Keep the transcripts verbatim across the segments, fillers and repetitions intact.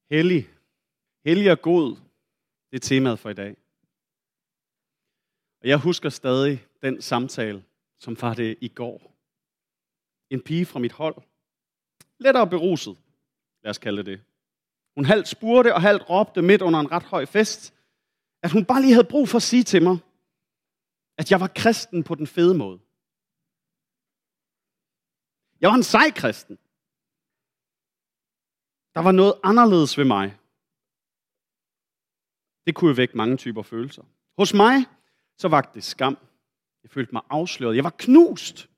Hellig. Hellig og god, det er temaet for i dag. Og jeg husker stadig den samtale, som var det i går. En pige fra mit hold, lettere beruset, lad os kalde det. Hun halvt spurgte og halvt råbte midt under en ret høj fest, at hun bare lige havde brug for at sige til mig, at jeg var kristen på den fede måde. Jeg var en sej kristen. Der var noget anderledes ved mig. Det kunne jo vække mange typer følelser. Hos mig, så vagte det skam. Jeg følte mig afsløret. Jeg var knust.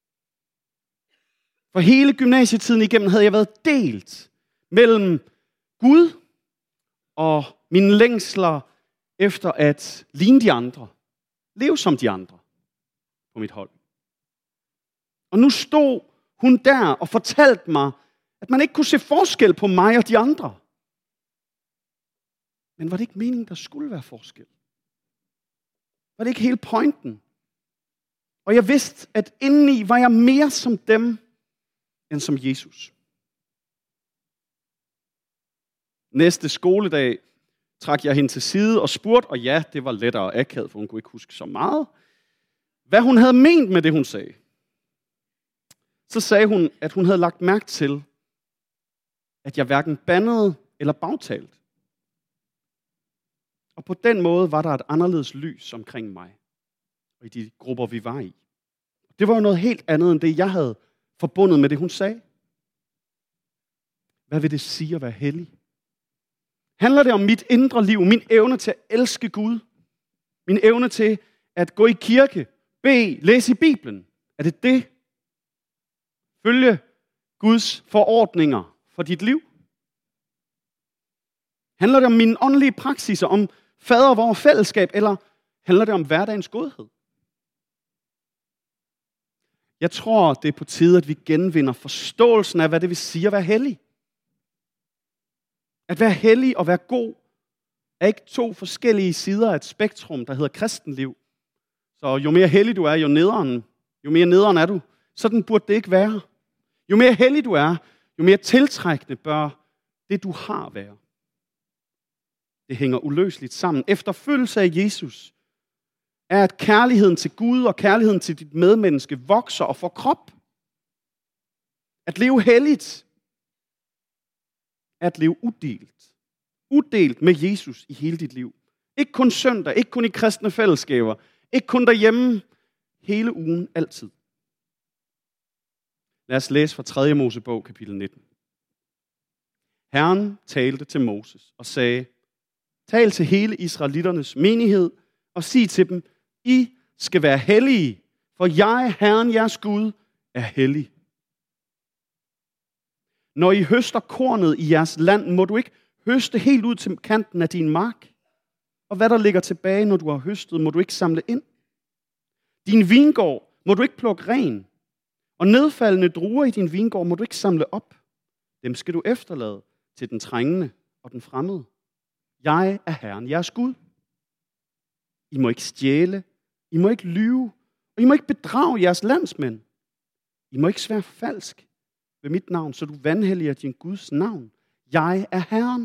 For hele gymnasietiden igennem havde jeg været delt mellem Gud og mine længsler efter at ligne de andre. Leve som de andre på mit hold. Og nu stod hun der og fortalte mig, at man ikke kunne se forskel på mig og de andre. Men var det ikke meningen, der skulle være forskel? Var det ikke hele pointen? Og jeg vidste, at indeni var jeg mere som dem, end som Jesus. Næste skoledag trak jeg hende til side og spurgte, og ja, det var lettere akavet, for hun kunne ikke huske så meget, hvad hun havde ment med det, hun sagde. Så sagde hun, at hun havde lagt mærke til, at jeg hverken bandede eller bagtalte. Og på den måde var der et anderledes lys omkring mig, og i de grupper, vi var i. Det var jo noget helt andet, end det, jeg havde forbundet med det, hun sagde. Hvad vil det sige at være hellig? Handler det om mit indre liv, min evne til at elske Gud? Min evne til at gå i kirke, bede, læse i Bibelen? Er det det? Følge Guds forordninger for dit liv? Handler det om mine åndelige praksiser, om fader vor fællesskab, eller handler det om hverdagens godhed? Jeg tror, det er på tide, at vi genvinder forståelsen af, hvad det vil sige at være hellig. At være hellig og være god er ikke to forskellige sider af et spektrum, der hedder kristenliv. Så jo mere hellig du er, jo nederen, jo mere nederen er du. Sådan burde det ikke være. Jo mere hellig du er, jo mere tiltrækkende bør det, du har, være. Det hænger uløseligt sammen. Efterfølgelse af Jesus er, at kærligheden til Gud og kærligheden til dit medmenneske vokser og får krop. At leve helligt er at leve udelt. Udelt med Jesus i hele dit liv. Ikke kun søndag, ikke kun i kristne fællesskaber, ikke kun derhjemme, hele ugen, altid. Lad os læse fra tredje Mosebog, kapitel nitten. Herren talte til Moses og sagde, tal til hele israelitternes menighed og sig til dem, I skal være hellige, for jeg, Herren jeres Gud, er hellig. Når I høster kornet i jeres land, må du ikke høste helt ud til kanten af din mark. Og hvad der ligger tilbage, når du har høstet, må du ikke samle ind. Din vingård må du ikke plukke ren. Og nedfaldende druer i din vingård må du ikke samle op. Dem skal du efterlade til den trængende og den fremmede. Jeg er Herren jeres Gud. I må ikke stjæle, I må ikke lyve, og I må ikke bedrage jeres landsmænd. I må ikke svære falsk ved mit navn, så du vanhelliger din Guds navn. Jeg er Herren.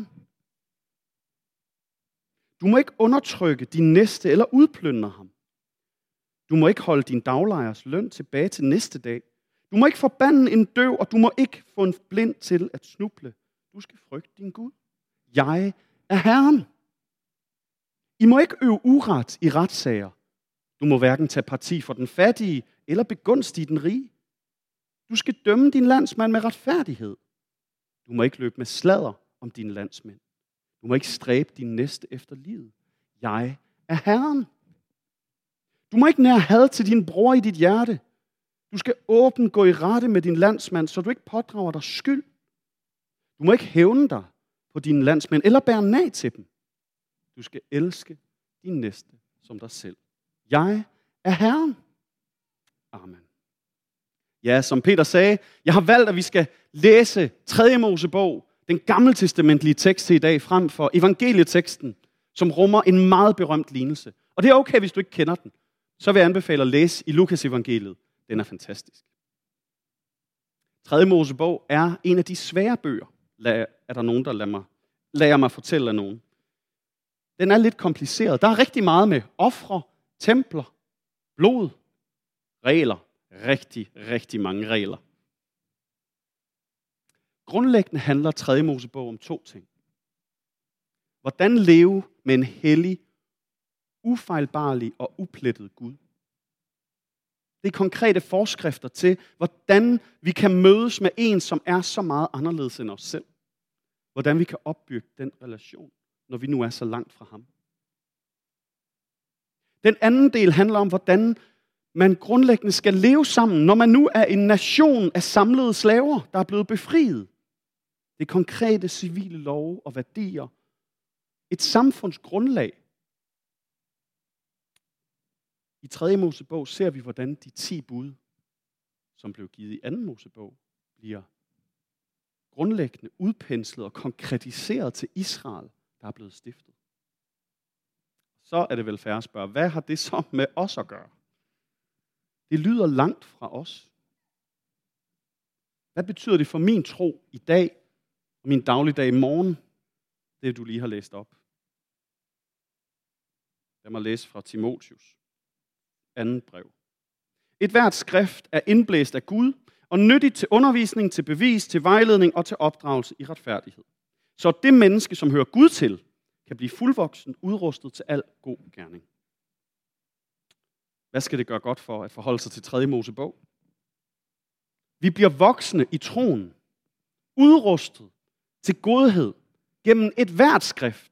Du må ikke undertrykke din næste eller udplyndre ham. Du må ikke holde din daglejers løn tilbage til næste dag. Du må ikke forbande en døv, og du må ikke få en blind til at snuble. Du skal frygte din Gud. Jeg er Herren. I må ikke øve uret i retssager. Du må hverken tage parti for den fattige eller begunstige den rige. Du skal dømme din landsmand med retfærdighed. Du må ikke løbe med sladder om dine landsmænd. Du må ikke stræbe din næste efter livet. Jeg er Herren. Du må ikke nære had til din bror i dit hjerte. Du skal åbent gå i rette med din landsmand, så du ikke pådrager dig skyld. Du må ikke hævne dig på dine landsmænd eller bære nag til dem. Du skal elske din næste som dig selv. Jeg er Herren. Amen. Ja, som Peter sagde, jeg har valgt, at vi skal læse tredje Mosebog, den gammeltestamentlige tekst til i dag, frem for evangelieteksten, som rummer en meget berømt lignelse. Og det er okay, hvis du ikke kender den. Så vil jeg anbefale at læse i Lukas evangeliet. Den er fantastisk. tredje Mosebog er en af de svære bøger, er der nogen, der lader mig lader jeg mig fortælle af nogen. Den er lidt kompliceret. Der er rigtig meget med ofre, templer, blod, regler. Rigtig, rigtig mange regler. Grundlæggende handler tredje Mosebog om to ting. Hvordan leve med en hellig, ufejlbarlig og uplettet Gud. Det er konkrete forskrifter til, hvordan vi kan mødes med en, som er så meget anderledes end os selv. Hvordan vi kan opbygge den relation, når vi nu er så langt fra ham. Den anden del handler om, hvordan man grundlæggende skal leve sammen, når man nu er en nation af samlede slaver, der er blevet befriet. Det er konkrete civile love og værdier. Et samfundsgrundlag. I tredje Mosebog ser vi, hvordan de ti bud, som blev givet i anden Mosebog, bliver grundlæggende udpenslet og konkretiseret til Israel, der er blevet stiftet. Så er det vel fair at spørge, hvad har det så med os at gøre? Det lyder langt fra os. Hvad betyder det for min tro i dag og min dagligdag i morgen, det du lige har læst op? Lad mig læse fra Timotheus, andet brev. Et hvert skrift er indblæst af Gud og nyttigt til undervisning, til bevis, til vejledning og til opdragelse i retfærdighed. Så det menneske, som hører Gud til, kan blive fuldvoksen, udrustet til al god gerning. Hvad skal det gøre godt for at forholde sig til tredje Mosebog? Vi bliver voksne i troen, udrustet til godhed gennem et hvert skrift.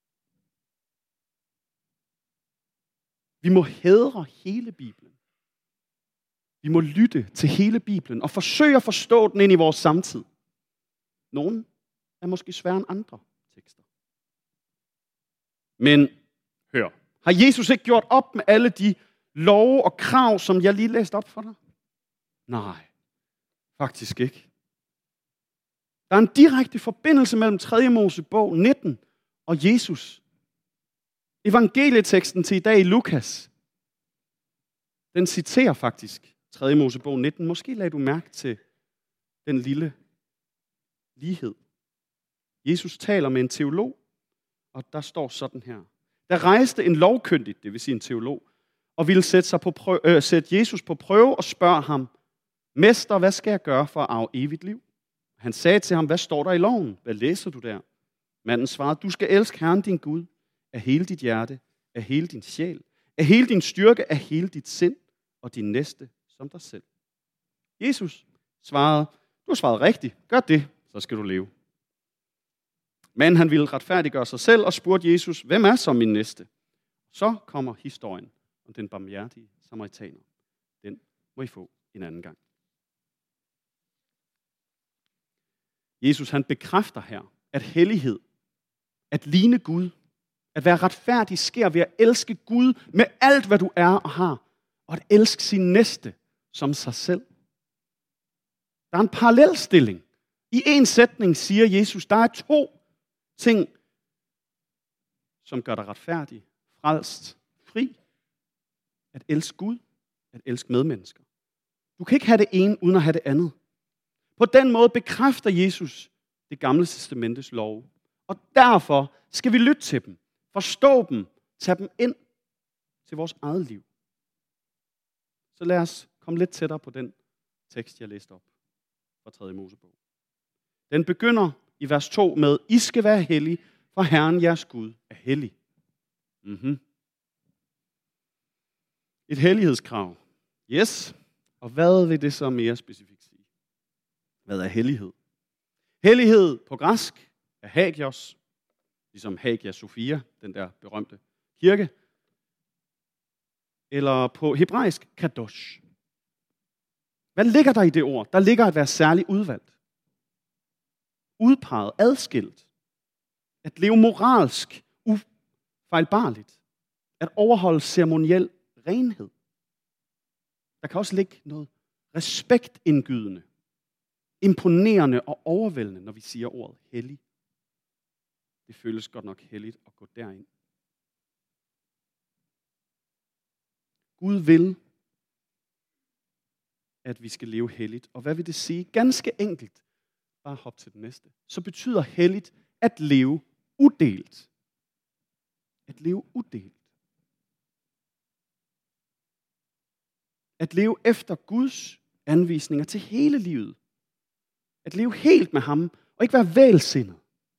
Vi må hædre hele Bibelen. Vi må lytte til hele Bibelen og forsøge at forstå den ind i vores samtid. Nogle er måske sværere end andre tekster. Men hør, har Jesus ikke gjort op med alle de love og krav, som jeg lige læste op for dig? Nej, faktisk ikke. Der er en direkte forbindelse mellem tredje Mosebog nitten og Jesus. Evangelieteksten til i dag i Lukas, den citerer faktisk tredje Mosebog nitten. Måske lagde du mærke til den lille lighed. Jesus taler med en teolog, og der står sådan her. Der rejste en lovkyndig, det vil sige en teolog, og ville sætte, sig på prøve, øh, sætte Jesus på prøve og spørge ham, Mester, hvad skal jeg gøre for at arve evigt liv? Han sagde til ham, hvad står der i loven? Hvad læser du der? Manden svarede, du skal elske Herren din Gud af hele dit hjerte, af hele din sjæl, af hele din styrke, af hele dit sind og din næste som dig selv. Jesus svarede, du har svaret rigtigt, gør det, så skal du leve. Men han ville retfærdiggøre sig selv og spurgte Jesus, hvem er så min næste? Så kommer historien om den barmhjertige samaritaner. Den må I få en anden gang. Jesus han bekræfter her, at hellighed, at ligne Gud, at være retfærdig sker ved at elske Gud med alt, hvad du er og har, og at elske sin næste som sig selv. Der er en parallelstilling. I en sætning siger Jesus, der er to ting, som gør dig retfærdig, frelst, fri. At elske Gud, at elske medmennesker. Du kan ikke have det ene, uden at have det andet. På den måde bekræfter Jesus det gamle testamentes lov. Og derfor skal vi lytte til dem, forstå dem, tage dem ind til vores eget liv. Så lad os komme lidt tættere på den tekst, jeg læste op fra tredje Mosebog. Den begynder i vers to med, I skal være hellige, for Herren jeres Gud er hellig. Mm-hmm. Et hellighedskrav. Yes. Og hvad vil det så mere specifikt sige? Hvad er hellighed? Hellighed på græsk er hagios, ligesom Hagia Sophia, den der berømte kirke. Eller på hebraisk kadosh. Hvad ligger der i det ord? Der ligger at være særligt udvalgt. Udpeget, adskilt. At leve moralsk, ufejlbarligt. At overholde ceremoniel renhed. Der kan også ligge noget respektindgydende, imponerende og overvældende, når vi siger ordet hellig. Det føles godt nok helligt at gå derind. Gud vil, at vi skal leve helligt. Og hvad vil det sige? Ganske enkelt. Bare hop til den næste. Så betyder helligt, at leve udelt. At leve udelt. At leve efter Guds anvisninger til hele livet. At leve helt med ham, og ikke være vælsindet.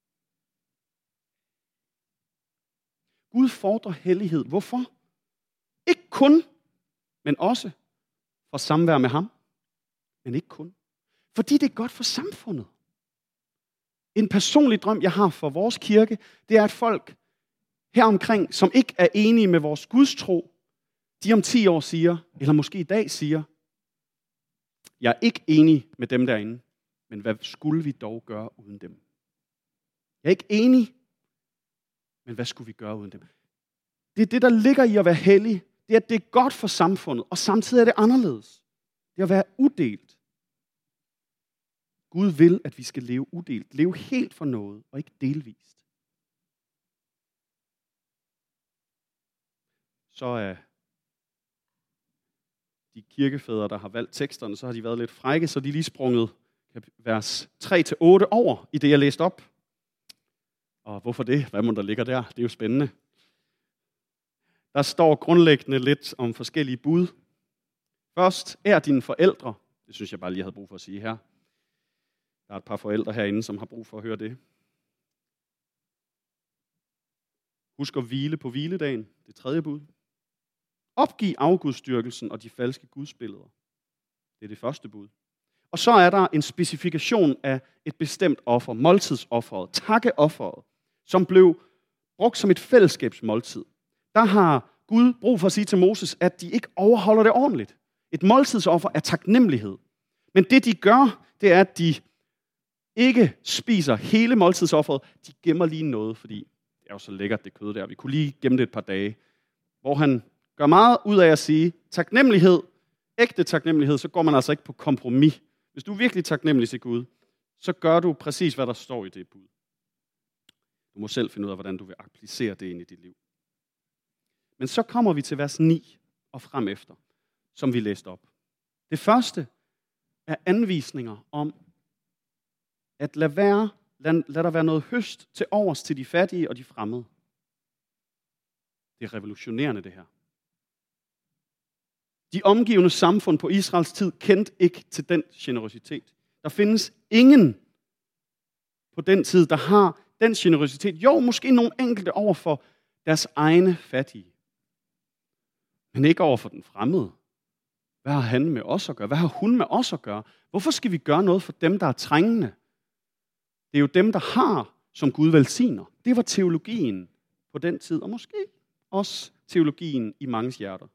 Gud fordrer hellighed. Hvorfor? Ikke kun, men også for samvær med ham. Men ikke kun. Fordi det er godt for samfundet. En personlig drøm, jeg har for vores kirke, det er, at folk heromkring, som ikke er enige med vores gudstro, de om ti år siger, eller måske i dag siger, jeg er ikke enig med dem derinde, men hvad skulle vi dog gøre uden dem? Jeg er ikke enig, men hvad skulle vi gøre uden dem? Det er det, der ligger i at være hellig. Det er, at det er godt for samfundet, og samtidig er det anderledes. Det er at være udelt. Gud vil, at vi skal leve udelt. Leve helt for noget, og ikke delvist. Så er de kirkefædre, der har valgt teksterne, så har de været lidt frække, så de lige sprunget vers tre til otte over i det, jeg læste op. Og hvorfor det? Hvad må der ligger der? Det er jo spændende. Der står grundlæggende lidt om forskellige bud. Først, er dine forældre. Det synes jeg bare lige, jeg havde brug for at sige her. Der er et par forældre herinde, som har brug for at høre det. Husk at hvile på hviledagen. Det tredje bud. Opgiv afgudstyrkelsen og de falske gudsbilleder. Det er det første bud. Og så er der en specifikation af et bestemt offer, måltidsofferet, takkeofferet, som blev brugt som et fællesskabsmåltid. Der har Gud brug for at sige til Moses, at de ikke overholder det ordentligt. Et måltidsoffer er taknemmelighed. Men det de gør, det er, at de ikke spiser hele måltidsofferet. De gemmer lige noget, fordi det er jo så lækkert, det kød der. Vi kunne lige gemme det et par dage. Hvor han gør meget ud af at sige, taknemmelighed, ægte taknemmelighed, så går man altså ikke på kompromis. Hvis du er virkelig taknemmelig til Gud, så gør du præcis, hvad der står i det bud. Du må selv finde ud af, hvordan du vil applicere det ind i dit liv. Men så kommer vi til vers ni og frem efter, som vi læste op. Det første er anvisninger om, at lad, være, lad, lad der være noget høst til overs til de fattige og de fremmede. Det er revolutionerende, det her. De omgivende samfund på Israels tid kendte ikke til den generøsitet. Der findes ingen på den tid, der har den generøsitet. Jo, måske nogle enkelte over for deres egne fattige. Men ikke over for den fremmede. Hvad har han med os at gøre? Hvad har hun med os at gøre? Hvorfor skal vi gøre noget for dem, der er trængende? Det er jo dem, der har, som Gud velsigner. Det var teologien på den tid, og måske også teologien i manges hjerter.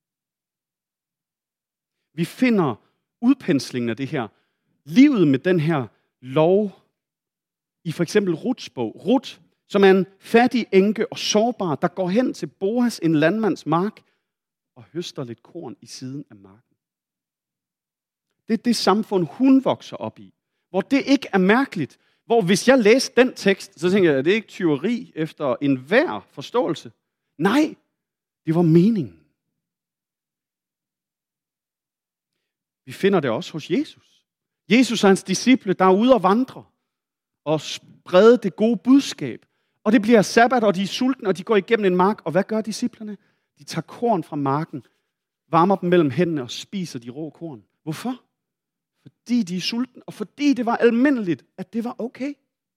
Vi finder udpenslingen af det her, livet med den her lov, i for eksempel Ruths bog. Ruth, som er en fattig enke og sårbar, der går hen til Boas, en landmands mark, og høster lidt korn i siden af marken. Det er det samfund, hun vokser op i, hvor det ikke er mærkeligt. Hvor hvis jeg læste den tekst, så tænker jeg, at det er ikke tyveri efter enhver forståelse. Nej, det var meningen. Vi finder det også hos Jesus. Jesus og hans disciple, der er ude og vandre og sprede det gode budskab. Og det bliver sabbat, og de er sultne, og de går igennem en mark. Og hvad gør disciplerne? De tager korn fra marken, varmer dem mellem hænderne og spiser de rå korn. Hvorfor? Fordi de er sultne, og fordi det var almindeligt, at det var okay.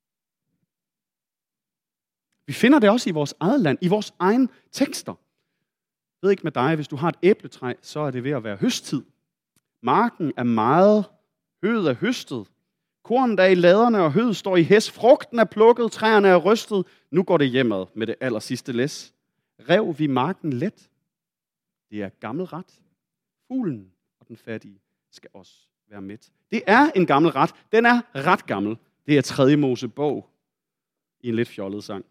Vi finder det også i vores eget land, i vores egen tekster. Jeg ved ikke med dig, hvis du har et æbletræ, så er det ved at være høsttid. Marken er meget, høet er høstet. Kornet er i laderne, og høet står i hæs. Frugten er plukket, træerne er rystet. Nu går det hjemad med det aller sidste læs. Rev vi marken let. Det er gammel ret. Fuglen og den fattige skal også være mæt. Det er en gammel ret. Den er ret gammel. Det er tredje Mosebog i en lidt fjollet sang.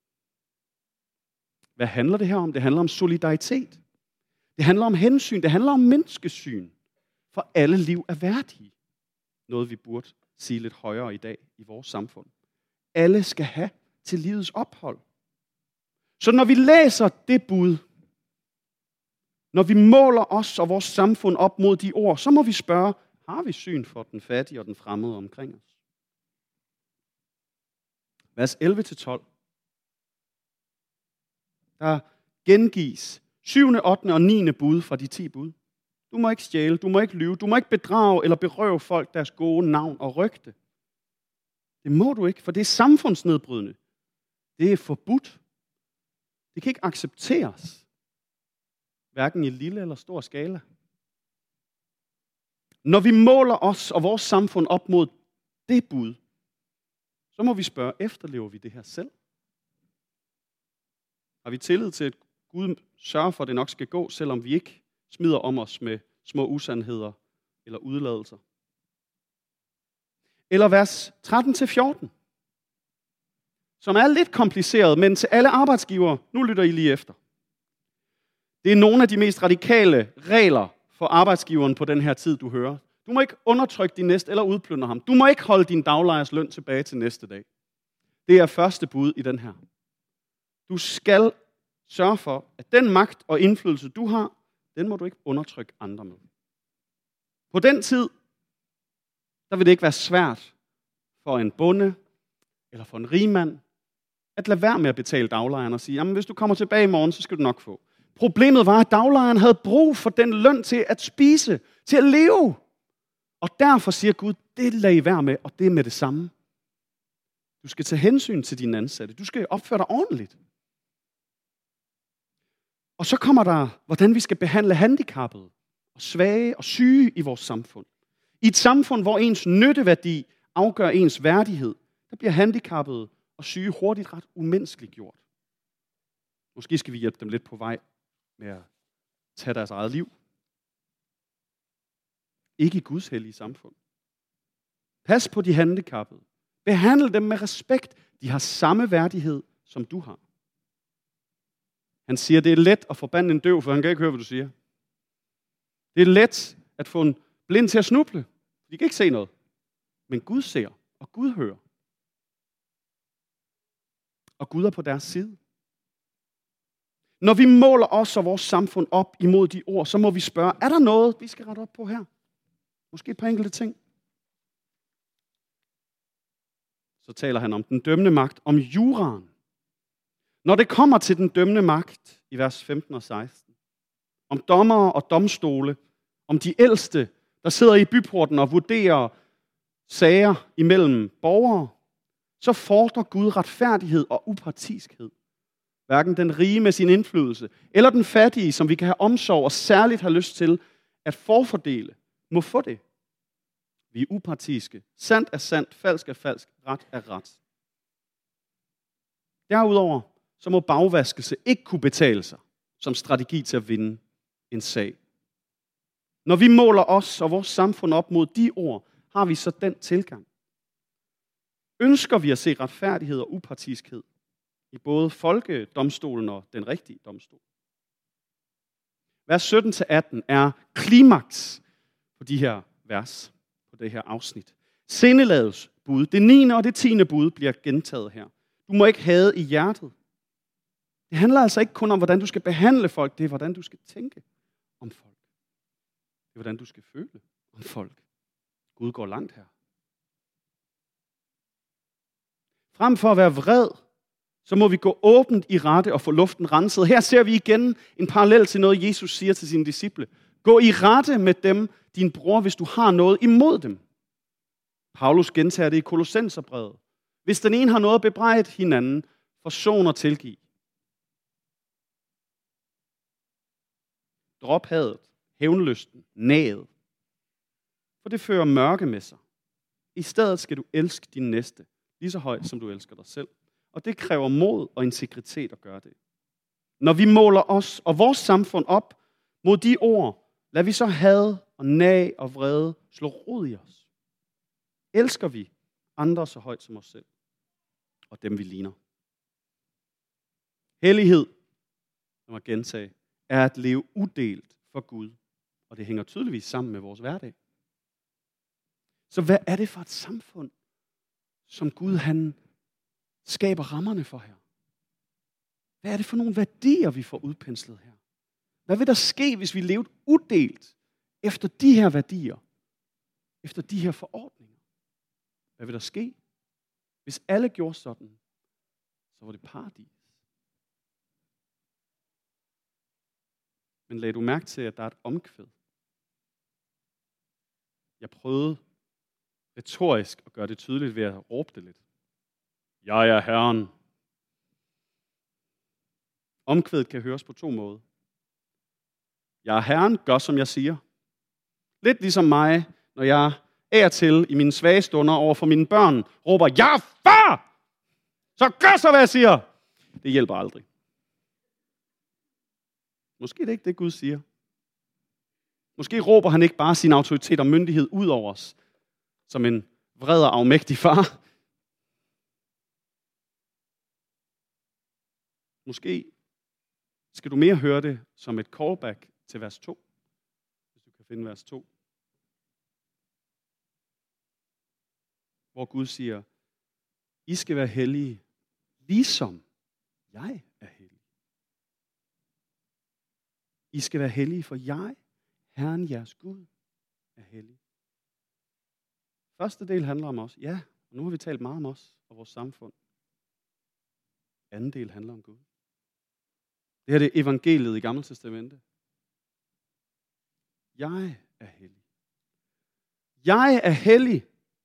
Hvad handler det her om? Det handler om solidaritet. Det handler om hensyn. Det handler om menneskesyn. For alle liv er værdige. Noget vi burde sige lidt højere i dag i vores samfund. Alle skal have til livets ophold. Så når vi læser det bud, når vi måler os og vores samfund op mod de ord, så må vi spørge, har vi syn for den fattige og den fremmede omkring os? vers elleve til tolv. Der gengives syvende, ottende og niende bud fra de ti bud. Du må ikke stjæle, du må ikke lyve, du må ikke bedrage eller berøve folk deres gode navn og rygte. Det må du ikke, for det er samfundsnedbrydende. Det er forbudt. Det kan ikke accepteres, hverken i lille eller stor skala. Når vi måler os og vores samfund op mod det bud, så må vi spørge, efterlever vi det her selv? Har vi tillid til, at Gud sørger for, at det nok skal gå, selvom vi ikke smider om os med små usandheder eller udladelser? Eller vers tretten til fjorten, som er lidt kompliceret, men til alle arbejdsgivere, nu lytter I lige efter. Det er nogle af de mest radikale regler for arbejdsgiveren på den her tid, du hører. Du må ikke undertrykke din næste eller udplyndre ham. Du må ikke holde din daglejers løn tilbage til næste dag. Det er første bud i den her. Du skal sørge for, at den magt og indflydelse, du har, den må du ikke undertrykke andre med. På den tid, der vil det ikke være svært for en bonde eller for en rigmand at lade være med at betale daglejeren og sige, jamen hvis du kommer tilbage i morgen, så skal du nok få. Problemet var, at daglejeren havde brug for den løn til at spise, til at leve. Og derfor siger Gud, det lader I være med, og det er med det samme. Du skal tage hensyn til dine ansatte. Du skal opføre dig ordentligt. Og så kommer der, hvordan vi skal behandle handicappede og svage og syge i vores samfund. I et samfund, hvor ens nytteværdi afgør ens værdighed, der bliver handicappede og syge hurtigt ret umenneskeligt gjort. Måske skal vi hjælpe dem lidt på vej med at tage deres eget liv. Ikke i Guds hellige samfund. Pas på de handicappede. Behandle dem med respekt. De har samme værdighed, som du har. Han siger, det er let at forbande en døv, for han kan ikke høre, hvad du siger. Det er let at få en blind til at snuble. De kan ikke se noget. Men Gud ser, og Gud hører. Og Gud er på deres side. Når vi måler os og vores samfund op imod de ord, så må vi spørge, er der noget, vi skal rette op på her? Måske et par enkelte ting. Så taler han om den dømmende magt, om juraen. Når det kommer til den dømmende magt i vers femten og seksten, om dommere og domstole, om de ældste, der sidder i byporten og vurderer sager imellem borgere, så fordrer Gud retfærdighed og upartiskhed. Hverken den rige med sin indflydelse, eller den fattige, som vi kan have omsorg og særligt har lyst til at forfordele, må få det. Vi er upartiske. Sandt er sandt, falsk er falsk, ret er ret. Derudover så må bagvaskelse ikke kunne betale sig som strategi til at vinde en sag. Når vi måler os og vores samfund op mod de ord, har vi så den tilgang. Ønsker vi at se retfærdighed og upartiskhed i både folkedomstolen og den rigtige domstol? Vers sytten til atten er klimaks på de her vers, på det her afsnit. Sindeladets bud, det niende og det tiende bud bliver gentaget her. Du må ikke hade i hjertet. Det handler altså ikke kun om, hvordan du skal behandle folk, det er, hvordan du skal tænke om folk. Det er, hvordan du skal føle om folk. Gud går langt her. Frem for at være vred, så må vi gå åbent i rette og få luften renset. Her ser vi igen en parallel til noget, Jesus siger til sine disciple. Gå i rette med dem, din bror, hvis du har noget imod dem. Paulus gentager det i Kolossenserbrevet. Hvis den ene har noget at bebrejde hinanden, forson og tilgiv. Drop hadet, hævnlysten, naget. For det fører mørke med sig. I stedet skal du elske din næste, lige så højt som du elsker dig selv. Og det kræver mod og integritet at gøre det. Når vi måler os og vores samfund op mod de ord, lad vi så had og nag og vrede slå rod i os. Elsker vi andre så højt som os selv og dem vi ligner. Hellighed, som jeg gentage, er at leve udelt for Gud. Og det hænger tydeligvis sammen med vores hverdag. Så hvad er det for et samfund, som Gud han skaber rammerne for her? Hvad er det for nogle værdier, vi får udpenslet her? Hvad vil der ske, hvis vi levede udelt efter de her værdier? Efter de her forordninger? Hvad vil der ske, hvis alle gjorde sådan, så var det paradis. Men lagde du mærke til, at der er et omkvæd? Jeg prøvede retorisk at gøre det tydeligt ved at råbe det lidt. Jeg er Herren. Omkvædet kan høres på to måder. Jeg er Herren, gør som jeg siger. Lidt ligesom mig, når jeg er til i mine svage stunder over for mine børn, råber, jeg er far! Så gør så, hvad jeg siger! Det hjælper aldrig. Måske det er ikke det, Gud siger. Måske råber han ikke bare sin autoritet og myndighed ud over os, som en vred og afmægtig far. Måske skal du mere høre det som et callback til vers to, hvis du kan finde vers to. Hvor Gud siger, I skal være hellige, ligesom jeg er hellig. I skal være hellige, for jeg, Herren jeres Gud, er hellig. Første del handler om os. Ja, og nu har vi talt meget om os og vores samfund. Anden del handler om Gud. Det her det er evangeliet i Gamle Testamente. Jeg er hellig. Jeg er hellig.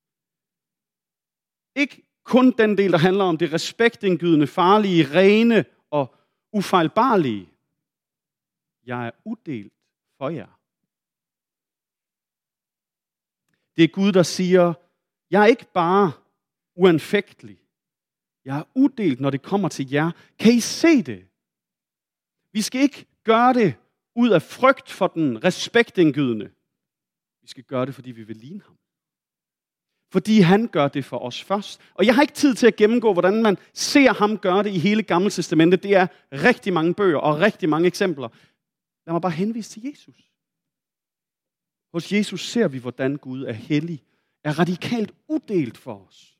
Ikke kun den del, der handler om det respektindgydende, farlige, rene og ufejlbarlige. Jeg er udelt for jer. Det er Gud, der siger, jeg er ikke bare uanfægtelig. Jeg er udelt, når det kommer til jer. Kan I se det? Vi skal ikke gøre det ud af frygt for den respektindgydende. Vi skal gøre det, fordi vi vil ligne ham. Fordi han gør det for os først. Og jeg har ikke tid til at gennemgå, hvordan man ser ham gøre det i hele Gamle Testamentet. Det er rigtig mange bøger og rigtig mange eksempler. Lad mig bare henvise til Jesus. Hos Jesus ser vi, hvordan Gud er hellig, er radikalt udelt for os.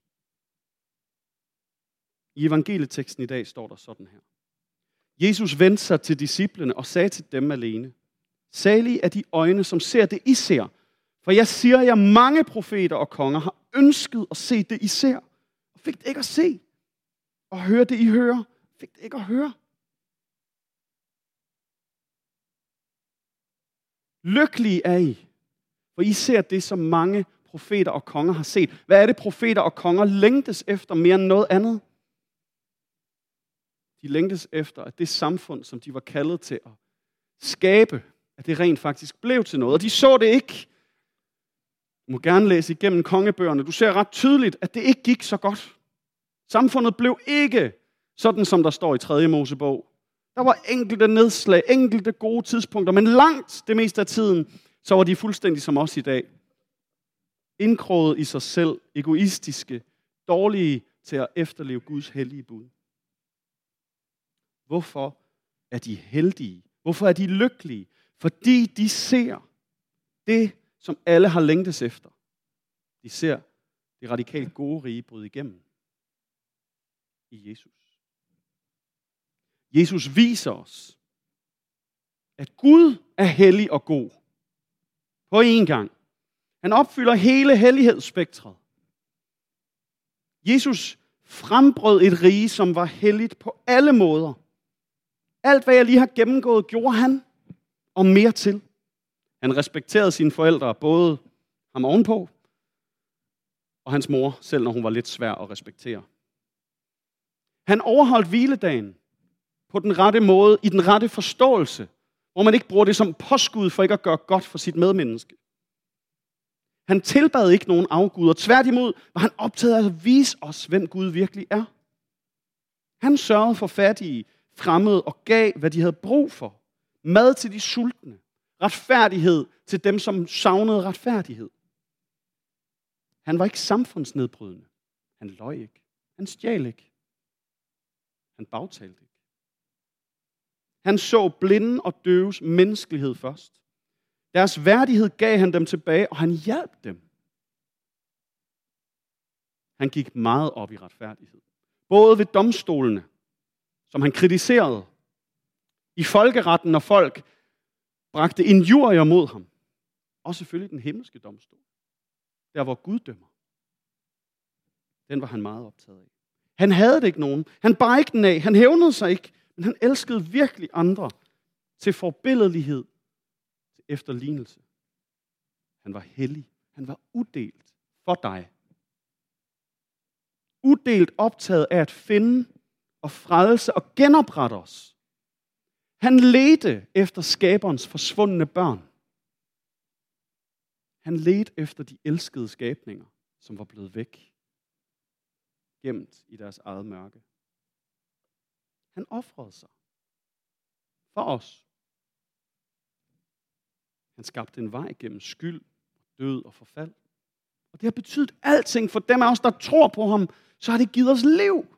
I evangelieteksten i dag står der sådan her. Jesus vendte sig til disciplene og sagde til dem alene, salige er de øjne, som ser det, I ser. For jeg siger jer, mange profeter og konger har ønsket at se det, I ser, og fik det ikke at se. Og høre det, I hører, fik det ikke at høre. Lykkelige er I, for I ser det, som mange profeter og konger har set. Hvad er det, profeter og konger længtes efter mere end noget andet? De længtes efter, at det samfund, som de var kaldet til at skabe, at det rent faktisk blev til noget. Og de så det ikke. Du må gerne læse igennem kongebøgerne. Du ser ret tydeligt, at det ikke gik så godt. Samfundet blev ikke sådan, som der står i tredje Mosebog. Der var enkelte nedslag, enkelte gode tidspunkter, men langt det meste af tiden, så var de fuldstændig som os i dag. Indkroget i sig selv, egoistiske, dårlige til at efterleve Guds hellige bud. Hvorfor er de heldige? Hvorfor er de lykkelige? Fordi de ser det, som alle har længtes efter. De ser det radikalt gode rige bryde igennem i Jesus. Jesus viser os, at Gud er hellig og god på én gang. Han opfylder hele hellighedsspektret. Jesus frembrød et rige, som var helligt på alle måder. Alt, hvad jeg lige har gennemgået, gjorde han, og mere til. Han respekterede sine forældre, både ham ovenpå, og hans mor, selv når hun var lidt svær at respektere. Han overholdt hviledagen på den rette måde, i den rette forståelse, hvor man ikke bruger det som påskud for ikke at gøre godt for sit medmenneske. Han tilbad ikke nogen afguder. Tværtimod var han optaget af at vise os, hvem Gud virkelig er. Han sørgede for fattige, fremmede og gav, hvad de havde brug for. Mad til de sultne. Retfærdighed til dem, som savnede retfærdighed. Han var ikke samfundsnedbrydende. Han løj ikke. Han stjal ikke. Han bagtalte ikke. Han så blinde og døves menneskelighed først. Deres værdighed gav han dem tilbage, og han hjalp dem. Han gik meget op i retfærdighed. Både ved domstolene, som han kritiserede, i folkeretten, når folk bragte injurier mod ham, og selvfølgelig den himmelske domstol, der hvor Gud dømmer. Den var han meget optaget af. Han havde det ikke nogen. Han bar ikke den af. Han hævnede sig ikke. Men han elskede virkelig andre til forbilledelighed, til efterlignelse. Han var hellig. Han var udelt for dig. Udelt optaget af at finde og frelse og genoprette os. Han ledte efter skaberens forsvundne børn. Han ledte efter de elskede skabninger, som var blevet væk, gemt i deres eget mørke. Han ofrede sig for os. Han skabte en vej gennem skyld, død og forfald. Og det har betydet alting for dem af os, der tror på ham, så har det givet os liv.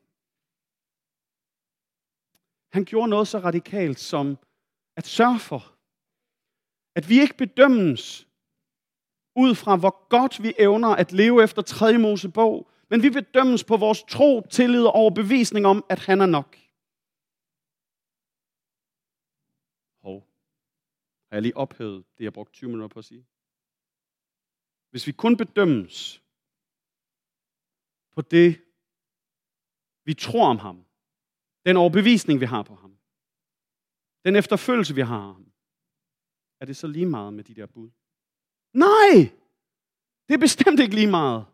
Han gjorde noget så radikalt som at sørge for, at vi ikke bedømmes ud fra, hvor godt vi evner at leve efter tredje Mosebog, men vi bedømmes på vores tro, tillid og overbevisning om, at han er nok. Hov. Har jeg lige ophævet det, jeg brugte tyve minutter på at sige? Hvis vi kun bedømmes på det, vi tror om ham, den overbevisning, vi har på ham, den efterfølgelse, vi har af ham, er det så lige meget med de der bud? Nej! Det er bestemt ikke lige meget.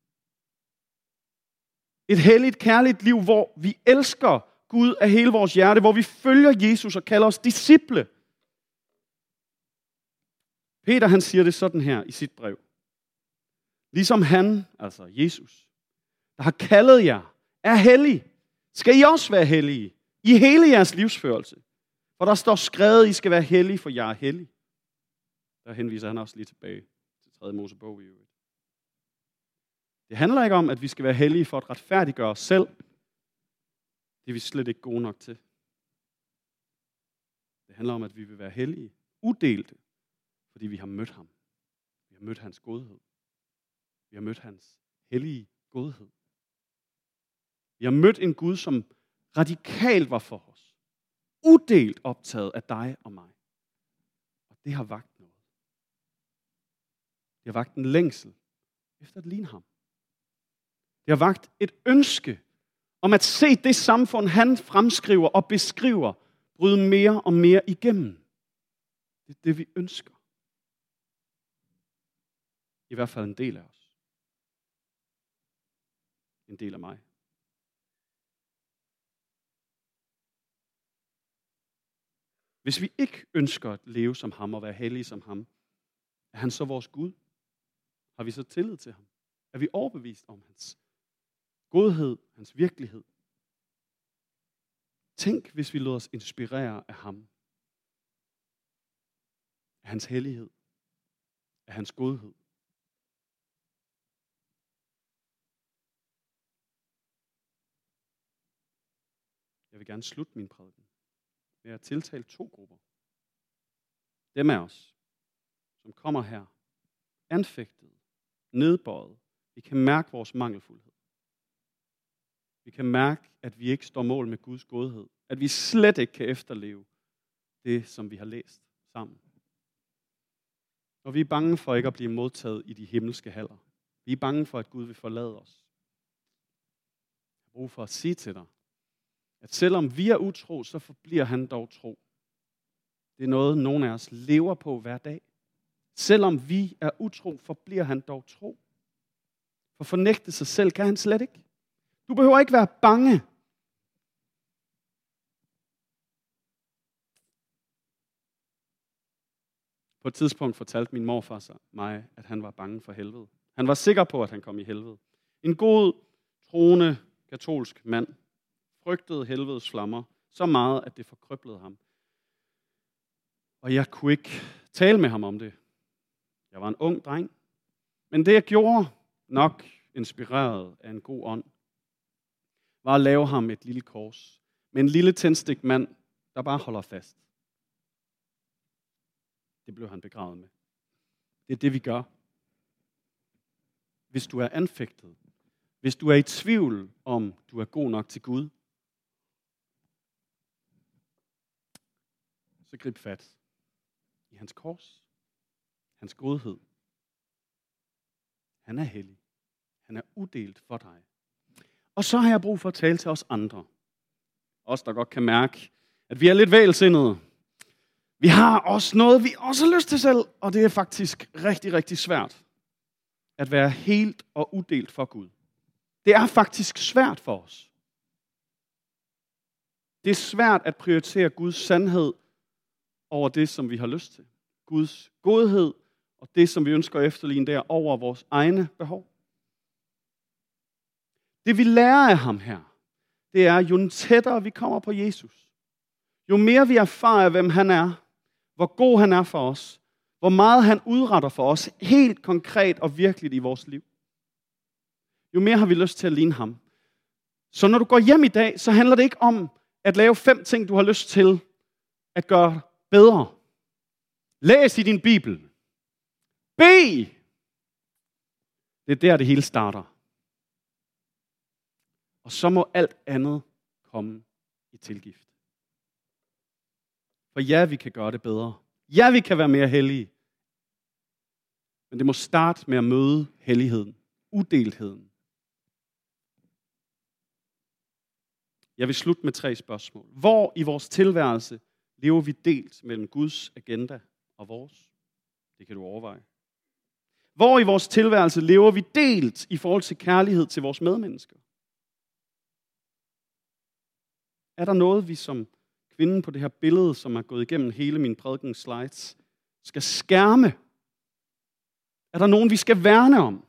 Et helligt, kærligt liv, hvor vi elsker Gud af hele vores hjerte, hvor vi følger Jesus og kalder os disciple. Peter, han siger det sådan her i sit brev. Ligesom han, altså Jesus, der har kaldet jer, er hellig, skal I også være hellige i hele jeres livsførelse. For der står skrevet, I skal være hellige, for jeg er hellig. Der henviser han også lige tilbage til tredje Mosebog i øvrigt. Det handler ikke om, at vi skal være hellige for at retfærdiggøre os selv. Det er vi slet ikke gode nok til. Det handler om, at vi vil være hellige, udelte, fordi vi har mødt ham. Vi har mødt hans godhed. Vi har mødt hans hellige godhed. Vi har mødt en Gud, som radikalt var for os. Udelt optaget af dig og mig. Og det har vakt noget. Det har vagt en længsel efter at ligne ham. Det har vagt et ønske om at se det samfund, han fremskriver og beskriver, bryde mere og mere igennem. Det er det, vi ønsker. I hvert fald en del af os. En del af mig. Hvis vi ikke ønsker at leve som ham og være hellige som ham, er han så vores Gud? Har vi så tillid til ham? Er vi overbevist om hans godhed, hans virkelighed? Tænk, hvis vi lod os inspirere af ham. Af hans hellighed. Af hans godhed. Jeg vil gerne slutte min prædiken med at tiltale to grupper. Dem af os, som kommer her, anfægtet, nedbøjet. Vi kan mærke vores mangelfuldhed. Vi kan mærke, at vi ikke står mål med Guds godhed. At vi slet ikke kan efterleve det, som vi har læst sammen. Og vi er bange for ikke at blive modtaget i de himmelske haller. Vi er bange for, at Gud vil forlade os. Jeg har brug for at sige til dig, at selvom vi er utro, så forbliver han dog tro. Det er noget, nogen af os lever på hver dag. Selvom vi er utro, forbliver han dog tro. For fornægte sig selv kan han slet ikke. Du behøver ikke være bange. På et tidspunkt fortalte min morfar sig mig, at han var bange for helvede. Han var sikker på, at han kom i helvede. En god, troende, katolsk mand frygtede helvedes flammer så meget, at det forkrøblede ham. Og jeg kunne ikke tale med ham om det. Jeg var en ung dreng. Men det jeg gjorde, nok inspireret af en god ånd, var at lave ham et lille kors med en lille tændstik mand, der bare holder fast. Det blev han begravet med. Det er det, vi gør. Hvis du er anfægtet, hvis du er i tvivl om, du er god nok til Gud, så grib fat i hans kors, hans godhed. Han er hellig. Han er udelt for dig. Og så har jeg brug for at tale til os andre. Os, der godt kan mærke, at vi er lidt vælsindede. Vi har også noget, vi også har lyst til selv, og det er faktisk rigtig, rigtig svært at være helt og udelt for Gud. Det er faktisk svært for os. Det er svært at prioritere Guds sandhed over det, som vi har lyst til. Guds godhed og det, som vi ønsker at efterligne der over vores egne behov. Det vi lærer af ham her, det er, jo tættere vi kommer på Jesus, jo mere vi erfarer, hvem han er, hvor god han er for os, hvor meget han udretter for os, helt konkret og virkeligt i vores liv, jo mere har vi lyst til at ligne ham. Så når du går hjem i dag, så handler det ikke om at lave fem ting, du har lyst til at gøre bedre. Læs i din Bibel. Bed! Det er der, det hele starter. Og så må alt andet komme i tilgift. For ja, vi kan gøre det bedre. Ja, vi kan være mere hellige. Men det må starte med at møde helligheden, udeltheden. Jeg vil slutte med tre spørgsmål. Hvor i vores tilværelse lever vi delt mellem Guds agenda og vores? Det kan du overveje. Hvor i vores tilværelse lever vi delt i forhold til kærlighed til vores medmennesker? Er der noget, vi som kvinden på det her billede, som er gået igennem hele min prædikens slides, skal skærme? Er der nogen, vi skal værne om?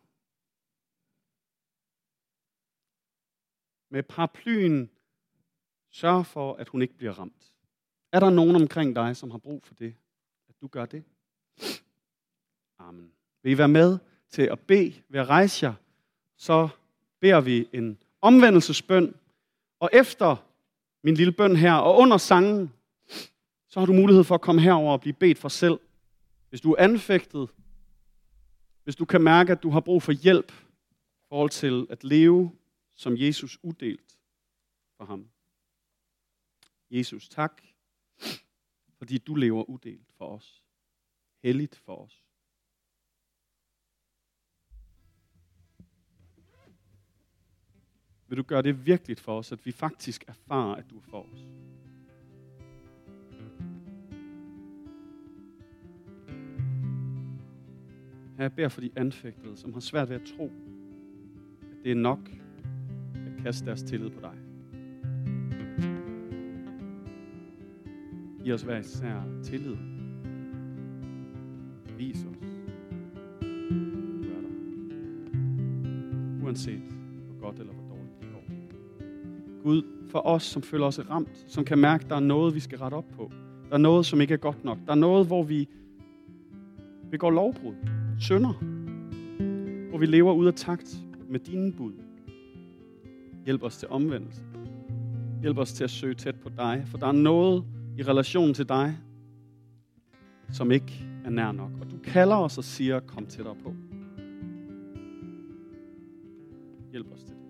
Med paraplyen sørg for, at hun ikke bliver ramt. Er der nogen omkring dig, som har brug for det? At du gør det? Amen. Vil I være med til at bede ved at rejse jer? Så beder vi en omvendelsesbøn. Og efter min lille bøn her, og under sangen, så har du mulighed for at komme herover og blive bedt for selv. Hvis du er anfægtet, hvis du kan mærke, at du har brug for hjælp i forhold til at leve som Jesus udelt for ham. Jesus, tak, fordi du lever udelt for os. Helligt for os. Vil du gøre det virkeligt for os, at vi faktisk erfarer, at du er for os? Her jeg beder for de anfægtede, som har svært ved at tro, at det er nok at kaste deres tillid på dig. Giv os hver især tillid. Vis os. Du er der. Uanset hvor godt eller hvor dårligt det går. Gud, for os, som føler os ramt, som kan mærke, at der er noget, vi skal rette op på. Der er noget, som ikke er godt nok. Der er noget, hvor vi begår lovbrud, synder, hvor vi lever ud af takt med dine bud. Hjælp os til omvendelse. Hjælp os til at søge tæt på dig, for der er noget i relation til dig, som ikke er nær nok. Og du kalder os og siger, kom tættere på. Hjælp os til det.